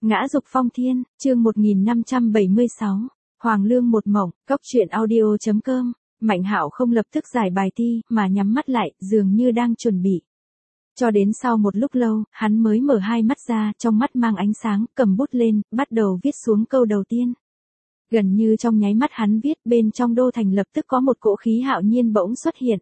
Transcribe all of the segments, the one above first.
Ngã dục phong thiên, chương 1576, Hoàng Lương một mộng, cốc truyện audio.com, Mạnh Hạo không lập tức giải bài thi, mà nhắm mắt lại, dường như đang chuẩn bị. Cho đến sau một lúc lâu, hắn mới mở hai mắt ra, trong mắt mang ánh sáng, cầm bút lên, bắt đầu viết xuống câu đầu tiên. Gần như trong nháy mắt hắn viết, bên trong đô thành lập tức có một cỗ khí hạo nhiên bỗng xuất hiện.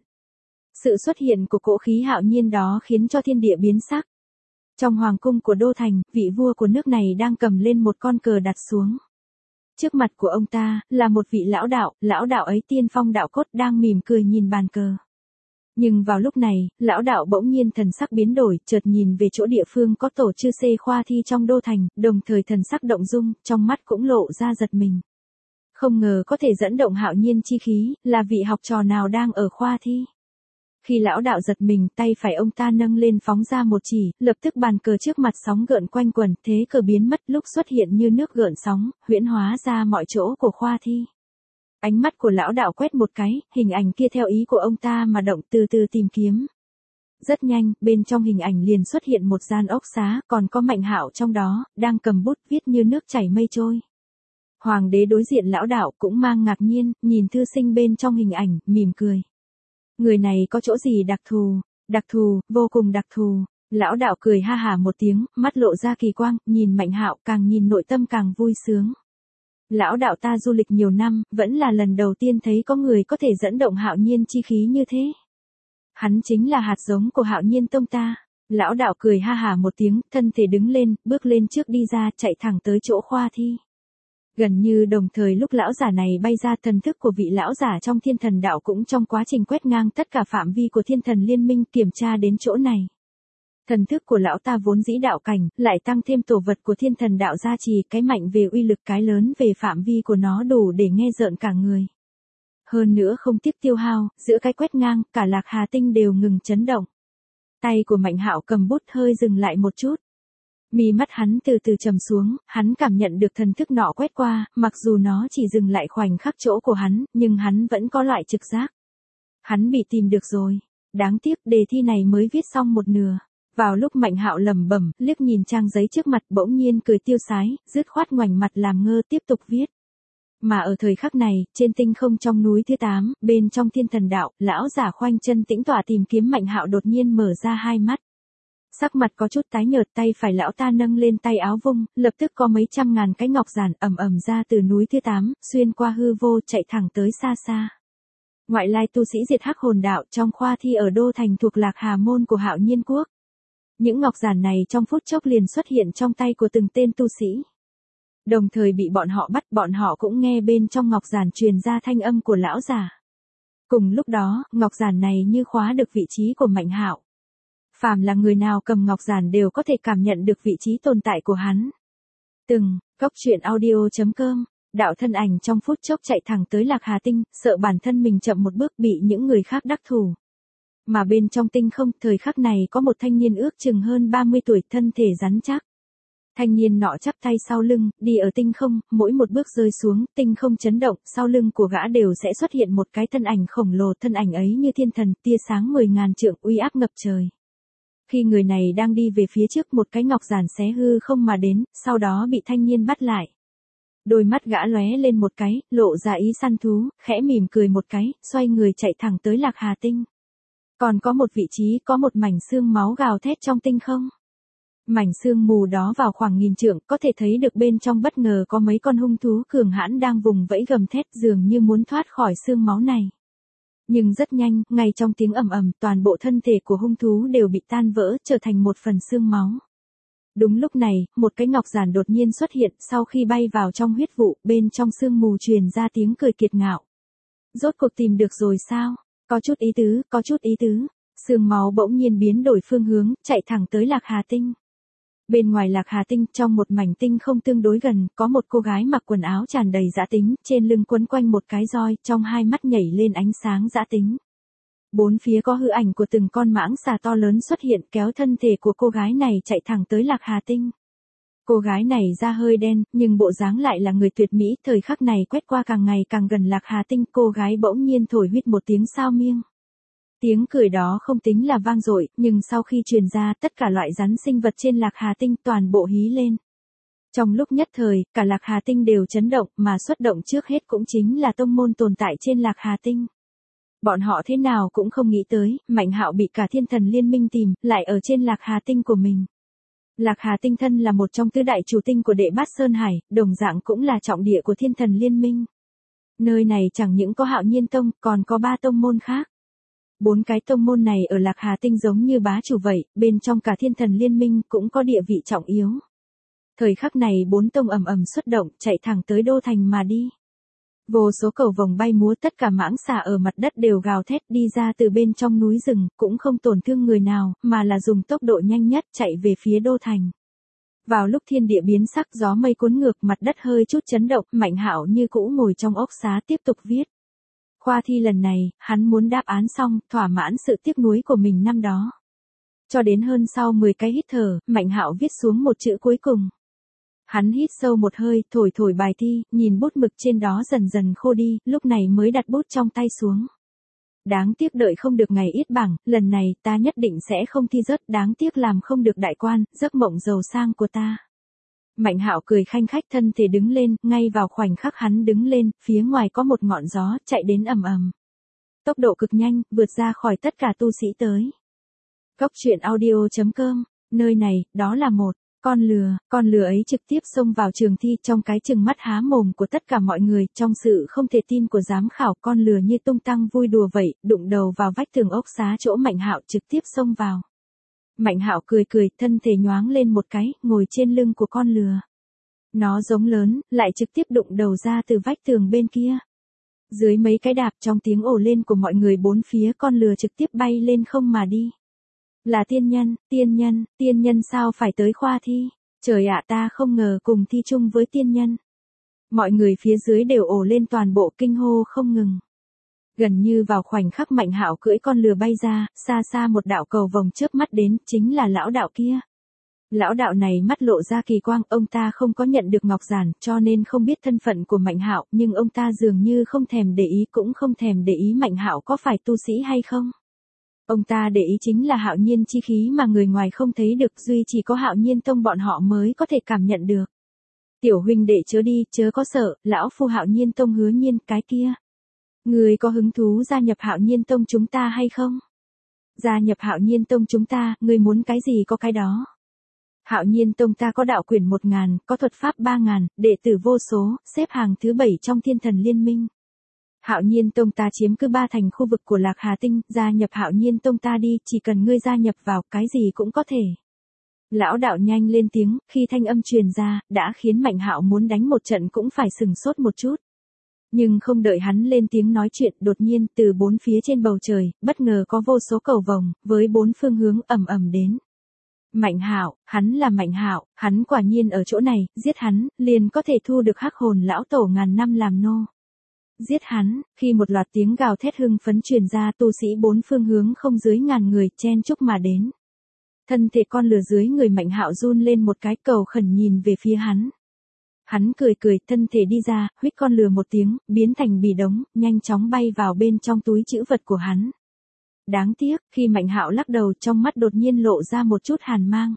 Sự xuất hiện của cỗ khí hạo nhiên đó khiến cho thiên địa biến sắc. Trong hoàng cung của đô thành, vị vua của nước này đang cầm lên một con cờ đặt xuống. Trước mặt của ông ta, là một vị lão đạo ấy tiên phong đạo cốt đang mỉm cười nhìn bàn cờ. Nhưng vào lúc này, lão đạo bỗng nhiên thần sắc biến đổi, chợt nhìn về chỗ địa phương có tổ chư xê khoa thi trong đô thành, đồng thời thần sắc động dung, trong mắt cũng lộ ra giật mình. Không ngờ có thể dẫn động hạo nhiên chi khí, là vị học trò nào đang ở khoa thi. Khi lão đạo giật mình, tay phải ông ta nâng lên phóng ra một chỉ, lập tức bàn cờ trước mặt sóng gợn quanh quẩn, thế cờ biến mất lúc xuất hiện như nước gợn sóng, huyễn hóa ra mọi chỗ của khoa thi. Ánh mắt của lão đạo quét một cái, hình ảnh kia theo ý của ông ta mà động từ từ tìm kiếm. Rất nhanh, bên trong hình ảnh liền xuất hiện một gian ốc xá, còn có Mạnh Hạo trong đó, đang cầm bút viết như nước chảy mây trôi. Hoàng đế đối diện lão đạo cũng mang ngạc nhiên, nhìn thư sinh bên trong hình ảnh, mỉm cười. Người này có chỗ gì đặc thù, vô cùng đặc thù. Lão đạo cười ha hả một tiếng, mắt lộ ra kỳ quang, nhìn Mạnh Hạo càng nhìn nội tâm càng vui sướng. Lão đạo ta du lịch nhiều năm, vẫn là lần đầu tiên thấy có người có thể dẫn động hạo nhiên chi khí như thế. Hắn chính là hạt giống của hạo nhiên tông ta. Lão đạo cười ha hả một tiếng, thân thể đứng lên, bước lên trước đi ra, chạy thẳng tới chỗ khoa thi. Gần như đồng thời lúc lão giả này bay ra, thần thức của vị lão giả trong thiên thần đạo cũng trong quá trình quét ngang tất cả phạm vi của thiên thần liên minh kiểm tra đến chỗ này. Thần thức của lão ta vốn dĩ đạo cảnh, lại tăng thêm tổ vật của thiên thần đạo gia trì, cái mạnh về uy lực cái lớn về phạm vi của nó đủ để nghe rợn cả người. Hơn nữa không tiếc tiêu hao, giữa cái quét ngang, cả Lạc Hà Tinh đều ngừng chấn động. Tay của Mạnh Hạo cầm bút hơi dừng lại một chút. Mí mắt hắn từ từ trầm xuống, hắn cảm nhận được thần thức nọ quét qua, mặc dù nó chỉ dừng lại khoảnh khắc chỗ của hắn, nhưng hắn vẫn có loại trực giác. Hắn bị tìm được rồi. Đáng tiếc đề thi này mới viết xong một nửa. Vào lúc Mạnh Hạo lẩm bẩm, liếc nhìn trang giấy trước mặt bỗng nhiên cười tiêu sái, dứt khoát ngoảnh mặt làm ngơ tiếp tục viết. Mà ở thời khắc này, trên tinh không trong núi thứ 8, bên trong thiên thần đạo, lão giả khoanh chân tĩnh tọa tìm kiếm Mạnh Hạo đột nhiên mở ra hai mắt. Sắc mặt có chút tái nhợt, tay phải lão ta nâng lên tay áo vung, lập tức có mấy trăm ngàn cái ngọc giản ầm ầm ra từ núi thứ 8, xuyên qua hư vô chạy thẳng tới xa xa. Ngoại lai tu sĩ diệt hắc hồn đạo trong khoa thi ở đô thành thuộc Lạc Hà môn của Hạo Nhiên quốc. Những ngọc giản này trong phút chốc liền xuất hiện trong tay của từng tên tu sĩ. Đồng thời bị bọn họ bắt, bọn họ cũng nghe bên trong ngọc giản truyền ra thanh âm của lão giả. Cùng lúc đó, ngọc giản này như khóa được vị trí của Mạnh Hạo. Phàm là người nào cầm ngọc giản đều có thể cảm nhận được vị trí tồn tại của hắn. Cốc truyện audio.com, đạo thân ảnh trong phút chốc chạy thẳng tới Lạc Hà Tinh, sợ bản thân mình chậm một bước bị những người khác đắc thủ. Mà bên trong tinh không, thời khắc này có một thanh niên ước chừng hơn 30 tuổi, thân thể rắn chắc. Thanh niên nọ chắp tay sau lưng, đi ở tinh không, mỗi một bước rơi xuống, tinh không chấn động, sau lưng của gã đều sẽ xuất hiện một cái thân ảnh khổng lồ, thân ảnh ấy như thiên thần, tia sáng 10.000 trượng, uy áp ngập trời. Khi người này đang đi về phía trước, một cái ngọc giản xé hư không mà đến, sau đó bị thanh niên bắt lại. Đôi mắt gã lóe lên một cái, lộ ra ý săn thú, khẽ mỉm cười một cái, xoay người chạy thẳng tới Lạc Hà Tinh. Còn có một vị trí, có một mảnh xương máu gào thét trong tinh không. Mảnh xương mù đó vào khoảng 1000 trượng, có thể thấy được bên trong bất ngờ có mấy con hung thú cường hãn đang vùng vẫy gầm thét, dường như muốn thoát khỏi xương máu này. Nhưng rất nhanh, ngay trong tiếng ầm ầm, toàn bộ thân thể của hung thú đều bị tan vỡ, trở thành một phần xương máu. Đúng lúc này, một cái ngọc giản đột nhiên xuất hiện, sau khi bay vào trong huyết vụ, bên trong sương mù truyền ra tiếng cười kiệt ngạo. Rốt cuộc tìm được rồi sao? Có chút ý tứ. Xương máu bỗng nhiên biến đổi phương hướng, chạy thẳng tới Lạc Hà Tinh. Bên ngoài Lạc Hà Tinh, trong một mảnh tinh không tương đối gần, có một cô gái mặc quần áo tràn đầy dã tính, trên lưng quấn quanh một cái roi, trong hai mắt nhảy lên ánh sáng dã tính. Bốn phía có hư ảnh của từng con mãng xà to lớn xuất hiện, kéo thân thể của cô gái này chạy thẳng tới Lạc Hà Tinh. Cô gái này da hơi đen, nhưng bộ dáng lại là người tuyệt mỹ, thời khắc này quét qua càng ngày càng gần Lạc Hà Tinh, cô gái bỗng nhiên thổi huýt một tiếng sao miêng. Tiếng cười đó không tính là vang dội, nhưng sau khi truyền ra, tất cả loại rắn sinh vật trên Lạc Hà Tinh toàn bộ hí lên. Trong lúc nhất thời, cả Lạc Hà Tinh đều chấn động, mà xuất động trước hết cũng chính là tông môn tồn tại trên Lạc Hà Tinh. Bọn họ thế nào cũng không nghĩ tới, Mạnh Hạo bị cả thiên thần liên minh tìm, lại ở trên Lạc Hà Tinh của mình. Lạc Hà Tinh thân là một trong tứ đại chủ tinh của Đệ Bát Sơn Hải, đồng dạng cũng là trọng địa của thiên thần liên minh. Nơi này chẳng những có Hạo Nhiên Tông, còn có 3 tông môn khác. 4 cái tông môn này ở Lạc Hà Tinh giống như bá chủ vậy, bên trong cả thiên thần liên minh cũng có địa vị trọng yếu. Thời khắc này 4 tông ầm ầm xuất động, chạy thẳng tới đô thành mà đi. Vô số cầu vồng bay múa, tất cả mãng xà ở mặt đất đều gào thét đi ra từ bên trong núi rừng, cũng không tổn thương người nào, mà là dùng tốc độ nhanh nhất chạy về phía đô thành. Vào lúc thiên địa biến sắc, gió mây cuốn ngược, mặt đất hơi chút chấn động, Mạnh Hạo như cũ ngồi trong ốc xá tiếp tục viết. Khoa thi lần này, hắn muốn đáp án xong, thỏa mãn sự tiếc nuối của mình năm đó. Cho đến hơn sau 10 cái hít thở, Mạnh Hạo viết xuống một chữ cuối cùng. Hắn hít sâu một hơi, thổi thổi bài thi, nhìn bút mực trên đó dần dần khô đi, lúc này mới đặt bút trong tay xuống. Đáng tiếc đợi không được ngày yết bảng, lần này ta nhất định sẽ không thi rớt, đáng tiếc làm không được đại quan, giấc mộng giàu sang của ta. Mạnh Hạo cười khanh khách, thân thể đứng lên, ngay vào khoảnh khắc hắn đứng lên, phía ngoài có một ngọn gió chạy đến ầm ầm. Tốc độ cực nhanh, vượt ra khỏi tất cả tu sĩ tới. Goctruyện.audio.com, nơi này, đó là một con lừa ấy trực tiếp xông vào trường thi, trong cái chừng mắt há mồm của tất cả mọi người, trong sự không thể tin của giám khảo, con lừa như tung tăng vui đùa vậy, đụng đầu vào vách tường ốc xá chỗ Mạnh Hạo, trực tiếp xông vào. Mạnh Hạo cười cười, thân thể nhoáng lên một cái, ngồi trên lưng của con lừa. Nó giống lớn, lại trực tiếp đụng đầu ra từ vách tường bên kia. Dưới mấy cái đạp, trong tiếng ồ lên của mọi người bốn phía, con lừa trực tiếp bay lên không mà đi. Là tiên nhân sao phải tới khoa thi? Trời ạ, ta không ngờ cùng thi chung với tiên nhân. Mọi người phía dưới đều ồ lên, toàn bộ kinh hô không ngừng. Gần như vào khoảnh khắc Mạnh Hạo cưỡi con lừa bay ra, xa xa một đạo cầu vồng chớp mắt đến, chính là lão đạo kia. Lão đạo này mắt lộ ra kỳ quang, ông ta không có nhận được ngọc giản, cho nên không biết thân phận của Mạnh Hạo, nhưng ông ta dường như không thèm để ý, cũng không thèm để ý Mạnh Hạo có phải tu sĩ hay không. Ông ta để ý chính là hạo nhiên chi khí mà người ngoài không thấy được, duy chỉ có Hạo Nhiên Tông bọn họ mới có thể cảm nhận được. Tiểu huynh đệ chớ đi, chớ có sợ, lão phu Hạo Nhiên Tông Hứa Nhiên, cái kia. Người có hứng thú gia nhập Hạo Nhiên Tông chúng ta hay không? Gia nhập Hạo Nhiên Tông chúng ta, người muốn cái gì có cái đó. Hạo Nhiên Tông ta có đạo quyển 1000, có thuật pháp 3000, đệ tử vô số, xếp hàng thứ 7 trong thiên thần liên minh. Hạo Nhiên Tông ta chiếm cứ 3 thành khu vực của Lạc Hà Tinh, gia nhập Hạo Nhiên Tông ta đi, chỉ cần ngươi gia nhập vào, cái gì cũng có thể. Lão đạo nhanh lên tiếng, khi thanh âm truyền ra, đã khiến Mạnh Hạo muốn đánh một trận cũng phải sừng sốt một chút. Nhưng không đợi hắn lên tiếng nói chuyện, đột nhiên, từ bốn phía trên bầu trời, bất ngờ có vô số cầu vồng, với 4 phương hướng ầm ầm đến. Mạnh Hạo, hắn là Mạnh Hạo, hắn quả nhiên ở chỗ này, giết hắn, liền có thể thu được hắc hồn lão tổ ngàn năm làm nô. Giết hắn, khi một loạt tiếng gào thét hưng phấn truyền ra, tu sĩ 4 phương hướng không dưới 1000 người, chen chúc mà đến. Thân thể con lừa dưới người Mạnh Hạo run lên một cái, cầu khẩn nhìn về phía hắn. Hắn cười cười, thân thể đi ra, huýt con lừa một tiếng, biến thành bì đống, nhanh chóng bay vào bên trong túi trữ vật của hắn. Đáng tiếc, khi Mạnh Hạo lắc đầu, trong mắt đột nhiên lộ ra một chút hàn mang.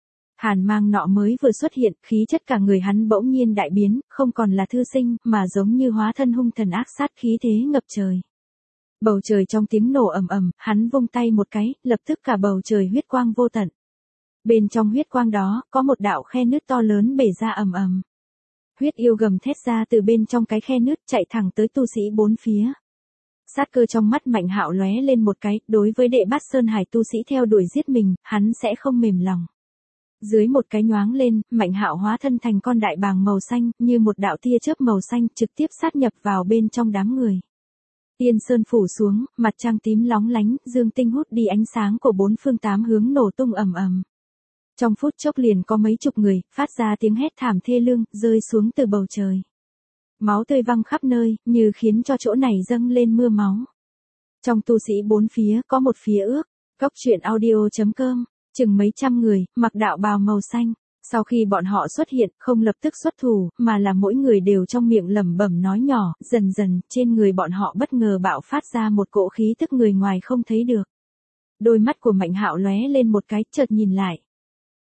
Hàn mang nọ mới vừa xuất hiện, khí chất cả người hắn bỗng nhiên đại biến, không còn là thư sinh, mà giống như hóa thân hung thần ác sát, khí thế ngập trời. Bầu trời trong tiếng nổ ầm ầm, hắn vung tay một cái, lập tức cả bầu trời huyết quang vô tận. Bên trong huyết quang đó, có một đạo khe nứt to lớn bể ra ầm ầm. Huyết yêu gầm thét ra từ bên trong cái khe nứt, chạy thẳng tới tu sĩ bốn phía. Sát cơ trong mắt Mạnh Hạo lóe lên một cái, đối với Đệ Bát Sơn Hải tu sĩ theo đuổi giết mình, hắn sẽ không mềm lòng. Dưới một cái nhoáng lên, Mạnh Hạo hóa thân thành con đại bàng màu xanh, như một đạo tia chớp màu xanh, trực tiếp sát nhập vào bên trong đám người. Tiên sơn phủ xuống, mặt trăng tím lóng lánh, dương tinh hút đi ánh sáng của 4 phương 8 hướng nổ tung ầm ầm. Trong phút chốc liền có mấy chục người, phát ra tiếng hét thảm thê lương, rơi xuống từ bầu trời. Máu tươi văng khắp nơi, như khiến cho chỗ này dâng lên mưa máu. Trong tu sĩ bốn phía, có một phía ước, Goctruyện.audio.com, chừng mấy trăm người, mặc đạo bào màu xanh. Sau khi bọn họ xuất hiện, không lập tức xuất thủ, mà là mỗi người đều trong miệng lẩm bẩm nói nhỏ, dần dần, trên người bọn họ bất ngờ bạo phát ra một cỗ khí tức người ngoài không thấy được. Đôi mắt của Mạnh Hạo lóe lên một cái, chợt nhìn lại.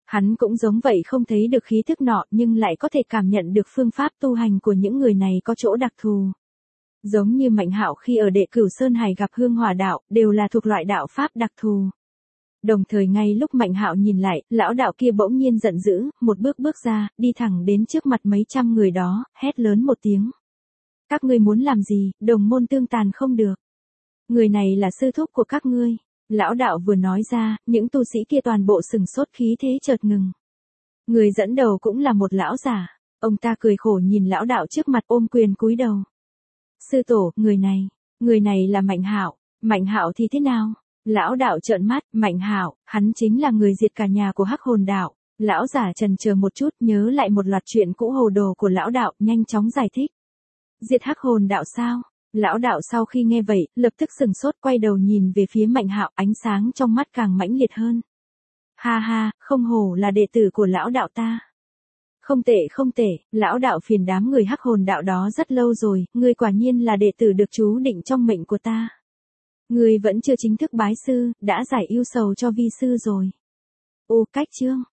Hắn cũng giống vậy không thấy được khí thức nọ nhưng lại có thể cảm nhận được phương pháp tu hành của những người này có chỗ đặc thù. Giống như Mạnh Hạo khi ở Đệ Cửu Sơn Hải gặp Hương Hỏa đạo, đều là thuộc loại đạo pháp đặc thù. Đồng thời ngay lúc Mạnh Hạo nhìn lại, lão đạo kia bỗng nhiên giận dữ, một bước bước ra, đi thẳng đến trước mặt mấy trăm người đó, hét lớn một tiếng. Các ngươi muốn làm gì, đồng môn tương tàn không được. Người này là sư thúc của các ngươi. Lão đạo vừa nói ra, những tu sĩ kia toàn bộ sừng sốt khí thế chợt ngừng. Người dẫn đầu cũng là một lão giả. Ông ta cười khổ nhìn lão đạo trước mặt ôm quyền cúi đầu. Sư tổ, người này là Mạnh Hạo. Mạnh Hạo thì thế nào? Lão đạo trợn mắt, Mạnh Hạo, hắn chính là người diệt cả nhà của Hắc Hồn đạo. Lão giả chần chờ một chút, nhớ lại một loạt chuyện cũ hồ đồ của lão đạo, nhanh chóng giải thích. Diệt Hắc Hồn đạo sao? Lão đạo sau khi nghe vậy, lập tức sừng sốt quay đầu nhìn về phía Mạnh Hạo, ánh sáng trong mắt càng mãnh liệt hơn. Ha ha, không hổ là đệ tử của lão đạo ta. Không tệ, lão đạo phiền đám người Hắc Hồn đạo đó rất lâu rồi, ngươi quả nhiên là đệ tử được chú định trong mệnh của ta. Ngươi vẫn chưa chính thức bái sư, đã giải ưu sầu cho vi sư rồi. Ô, cách chương.